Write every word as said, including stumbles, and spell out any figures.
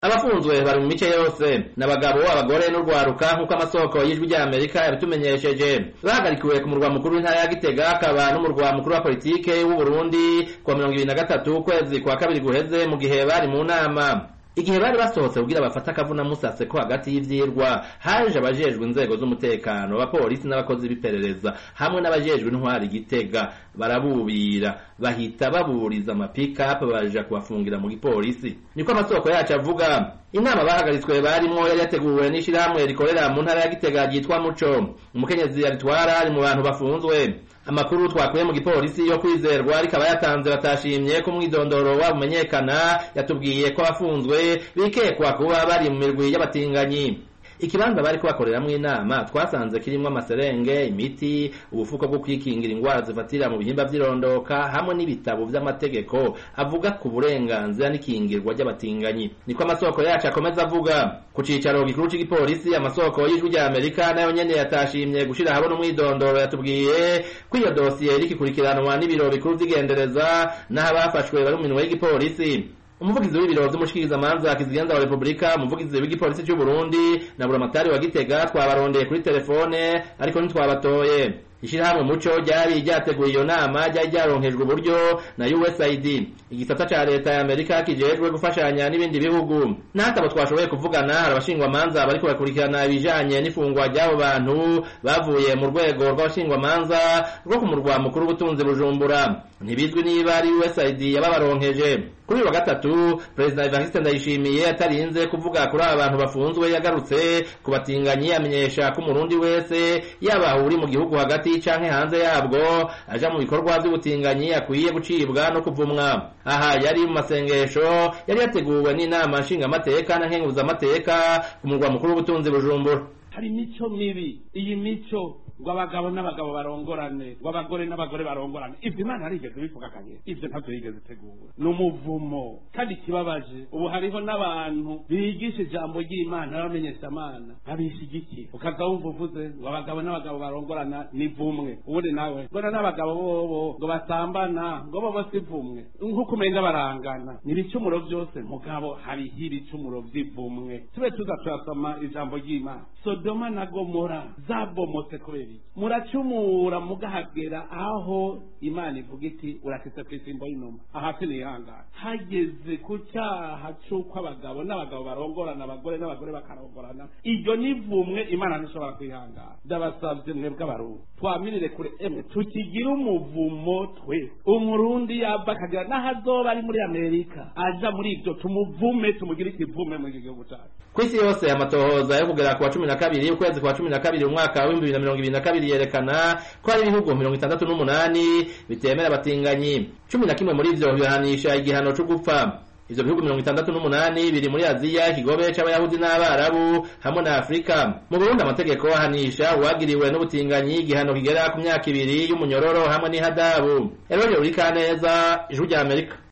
Abafunzwe bari mu mice yose n'abagabo abagore n'urwaruka nk'uko amasoko y'ijwi rya Amerika yabitumenyesheje bahagarikiwe ku murwa mukuru w'intara ya Gitega akaba n'umurwa mukuru wa politike w'u Burundi ku mirongo ibiri na gatatu ukwezi kwa kabiri guheze mu gihe bari mu nama. Igihe bari basohotse kugira bafata akavuna musase ko hagati y'ivyirwa haje abajejwe inzego z'umutekano abapolisi n'abakozi b'iperereza hamwe n'abajejwe intwari Gitega barabubira bahita baburiza ama pick up baja kubafungira mu gipolisi. Niko amasoko yacu avuga. Inama bahagaritswe barimo yari yateguwe n'ishirahamwe rikorera mu ntara ya Gitega ryitwa Muco. Umukenyezi yaritwara ari mu bantu bafunzwe. Amakuru twakuye mu gipolisi yo kwizerwa rikaba yatanze batashimye ko mwidondoro wabo menyekana yatubwiye ko abafunzwe bikekwa kuba bari mu mirwi y'abatinganyi. Ikibanza bari kubakoreramwo inama twasanze kirimwo amaserenge, imiti, ubufuko bwo kwikingira ingwara zifatira mu bihimba vy'irondoka hamwe n'ibitabo vy'amategeko avuga ku burenganzira n'ikingirwa ry'abatinganyi. Niko amasoko yacu akomeza avuga. Ku cicaro gikuru c'igipolisi amasoko y'ijwi rya Amerika nayo nyene yatashimye gushira habona umwidondoro yatubwiye ko iyo dosiye irikikurikiranwa n'ibiro bikuru vy'igendereza n'aho bafashwe bari mu minwe y'igipolisi. Umuvugizi w'ibiro vy'umushikirizamanza kizigenza wa Republika, umuvugizi w'igipolisi cy'u Burundi na buramatari wa Gitega twabarondeye kuri telefone ariko ntitwabatoye. Ishirahamwe Muco ryari ryateguye iyo nama ryari ryaronkejwe uburyo na U S A I D, igisata ca leta ya Amerika kijejwe gufashanya n'ibindi bihugu. Natabo twashoboye kuvugana hari abashingwamanza bariko bakurikirana ibijanye n'ifungwa ry'abo bantu bavuye mu rwego rw'abashingwamanza rwo ku murwa mukuru w'ubutunzi Bujumbura. Ntibizwi niba ari U S A I D yababaronkeje. Kuri wa gatatu President Evariste Ndayishimiye atarinze kuvuga kuri aba bantu bafunzwe yagarutse kubatinganya amenyesha ko umurundi wese yaba uri mu gihugu hagati canke hanze yabwo aja mu bikorwa by'ubutinganyi akwiye gucibwa no kuvumwa. Aha yari mu masengesho yari yateguwe n'inama nshinga amateka na nkenguza amateka ku murwa mukuru w'ubutunzi Bujumbura. Hari mico mibi, iyi mico ngo abagabo n'abagabo barongorane, ngo abagore n'abagore barongorane. Ivyo Imana yarigeze bivuga kanye, ivyo ntavyo yigeze itegura. N'umuvumo kandi kibabaje. Ubu hariho n'abantu bigisha ijambo ry'Imana n'abamenyesha Imana abishigiki. Ukaza wumva uvuze ngo abagabo n'abagabo barongorana ni vumwe. Ubundi nawe ngo n'abagabo bobo ngo basambana ngo bobo si vumwe. Nkuko umenga barangana. Ni ibicumuro byose mugabo hari ibicumuro vy'ivumwe. Tube tuza turasoma ijambo ry'Imana. Sodoma na Gomora zabomotse kubera muracumura mugahagera aho Imana ivuga iti urakitse kwisimbo y'inuma ahati nihangana hageze ku cyaha cy'uko abagabo n'abagabo barongorana abagore n'abagore bakarongorana iryo nivumwe Imana ntishobora kwihangana. Ndabasabye mwebwe abarundi twamirire kure emwe tukigira umuvumo twe umurundi yaba akagira n'ahazoba ari muri Amerika aja muri ibyo tumuvume tumugire ikivume mu gihugu cyacu. Kwisi yose amatohoza yo kugera ku wa cumi na kabiri ukwezi kwa cumi na kabiri umwaka wa bibiri na mirongo ibiri na kabiri yerekana ko hari ibihugu mirongo itandatu n'umunani bitemera abatinganyi. Cumi na kimwe muri ivyo bihanisha igihano cyo gupfa. Ivyo bihugu mirongo itandatu n'umunani biri muri Aziya, ikigobe c'abayahudi n'abarabu hamwe na Afrika. Mu Burundi amategeko ahanisha uwagiriwe n'ubutinganyi igihano kigera ku myaka ibiri y'umunyororo hamwe n'ihadabu. Erore uri kaneza ijwi rya Amerika.